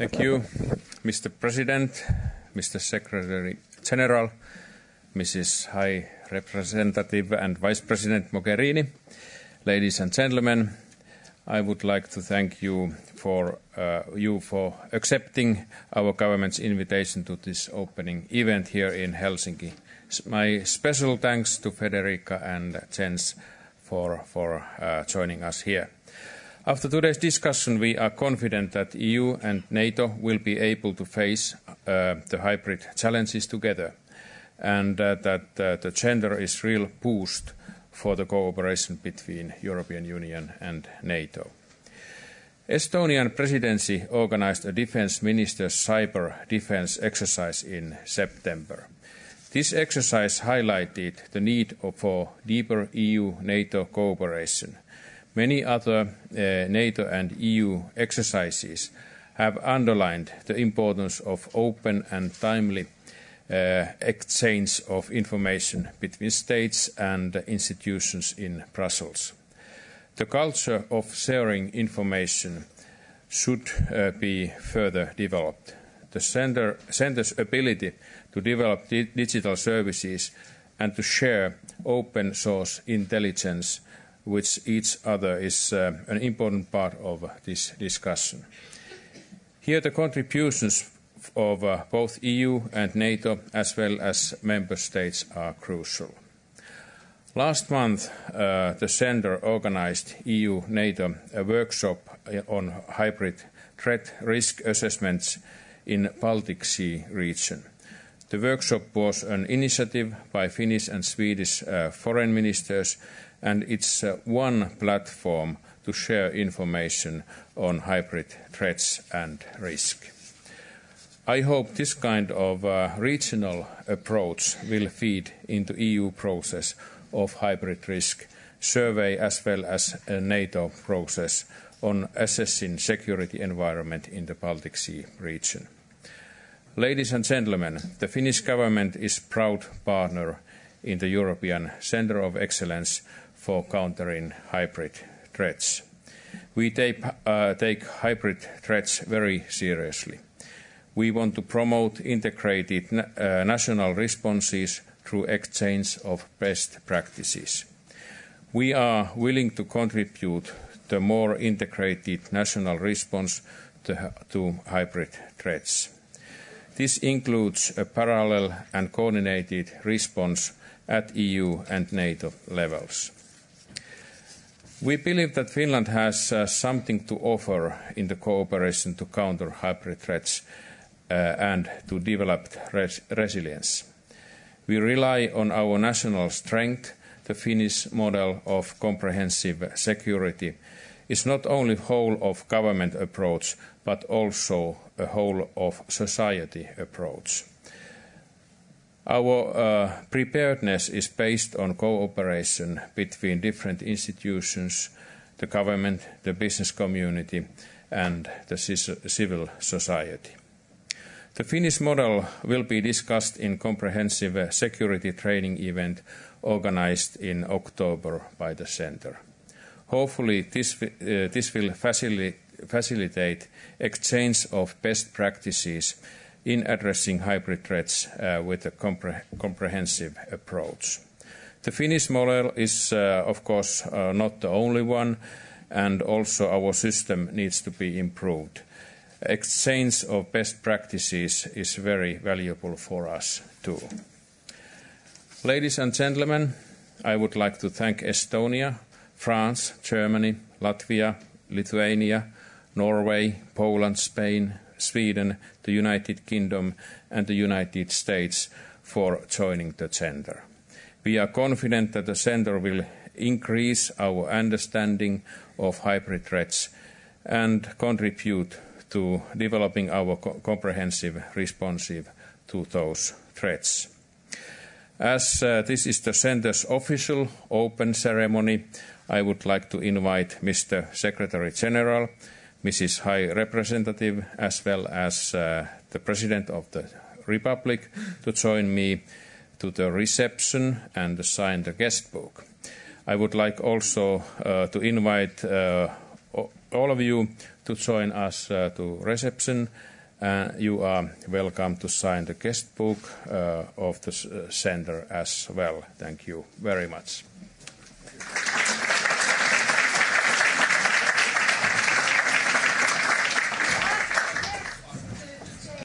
Thank you, Mr. President, Mr. Secretary General, Mrs. High Representative and Vice President Mogherini, ladies and gentlemen, I would like to thank you for accepting our government's invitation to this opening event here in Helsinki. My special thanks to Federica and Jens for joining us here. After today's discussion, we are confident that EU and NATO will be able to face the hybrid challenges together, and that the gender is real boost for the cooperation between European Union and NATO. Estonian presidency organized a defense ministers' cyber defense exercise in September. This exercise highlighted the need for deeper EU-NATO cooperation. Many other NATO and EU exercises have underlined the importance of open and timely exchange of information between states and institutions in Brussels. The culture of sharing information should be further developed. The center's ability to develop digital services and to share open source intelligence with each other is an important part of this discussion. Here the contributions of both EU and NATO as well as member states are crucial. Last month, the Centre organized EU-NATO workshop on hybrid threat risk assessments in Baltic Sea region. The workshop was an initiative by Finnish and Swedish foreign ministers, and it's one platform to share information on hybrid threats and risk. I hope this kind of regional approach will feed into EU process of hybrid risk survey as well as a NATO process on assessing security environment in the Baltic Sea region. Ladies and gentlemen, the Finnish government is proud partner in the European Centre of Excellence for countering hybrid threats. We take hybrid threats very seriously. We want to promote integrated national responses through exchange of best practices. We are willing to contribute to more integrated national response to hybrid threats. This includes a parallel and coordinated response at EU and NATO levels. We believe that Finland has something to offer in the cooperation to counter hybrid threats and to develop resilience. We rely on our national strength. The Finnish model of comprehensive security is not only whole of government approach, but also a whole of society approach. Our preparedness is based on cooperation between different institutions, the government, the business community, and the civil society. The Finnish model will be discussed in comprehensive security training event organized in October by the Centre. Hopefully this will facilitate exchange of best practices in addressing hybrid threats with a comprehensive approach. The Finnish model is, of course, not the only one, and also our system needs to be improved. Exchange of best practices is very valuable for us too. Ladies and gentlemen, I would like to thank Estonia, France, Germany, Latvia, Lithuania, Norway, Poland, Spain, Sweden, the United Kingdom and the United States for joining the Centre. We are confident that the Centre will increase our understanding of hybrid threats and contribute to developing our comprehensive response to those threats. As this is the Centre's official open ceremony, I would like to invite Mr. Secretary General, Mrs. High Representative, as well as the President of the Republic to join me to the reception and sign the guest book. I would like also to invite all of you to join us to reception. You are welcome to sign the guest book of the center as well. Thank you very much.